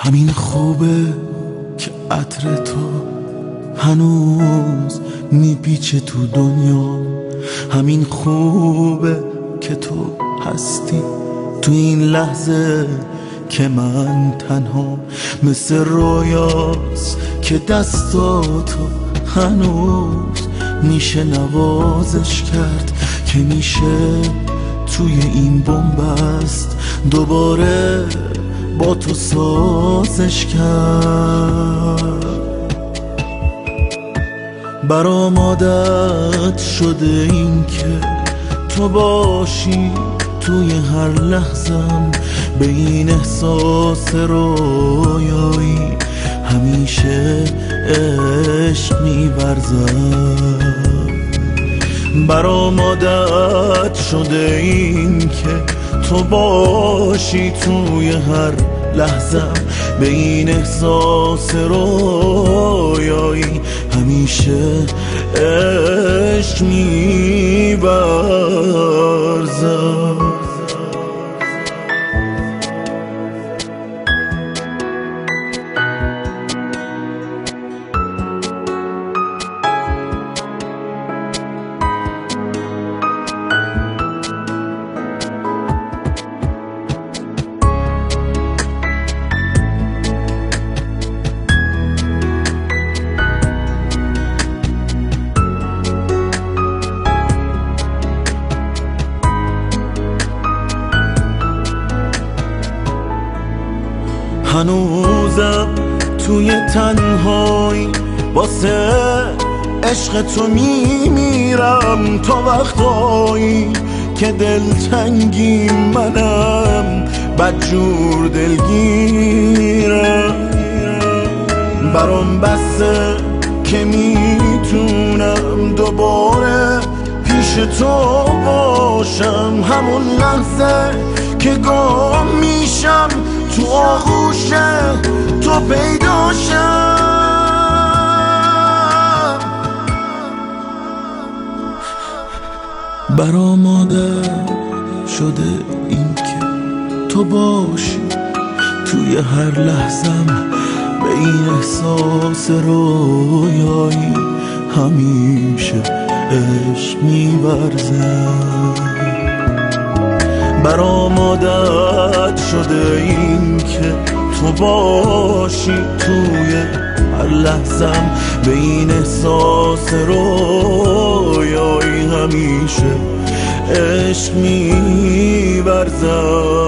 همین خوبه که عطر تو هنوز میپیچه تو دنیا. همین خوبه که تو هستی تو این لحظه که من تنها. مثل رویاست که دستاتو هنوز میشه نوازش کرد، که میشه توی این بنبست دوباره با تو سازش کرد. برام عادت شده این که تو باشی توی هر لحظم، به این احساس رویایی همیشه عشق می‌ورزم. برام عادت شده این که تو باشی توی هر لحظم، به این احساس رویایی همیشه عشق می‌ورزم. هنوزم توی تنهایی واسه عشق تو میمیرم. تا وقتایی که دلتنگی منم بدجور دلگیرم. برام بسه که میتونم دوباره پیش تو باشم، همون لحظه که گم میشم تو آغوش تو پیداشم. برام عادت شده این که تو باشی توی هر لحظم، به این احساس رویایی همیشه عشق می‌ورزم. برام عادت شده این که تو باشی توی هر لحظم، به این احساس رویایی همیشه عشق می‌ورزم.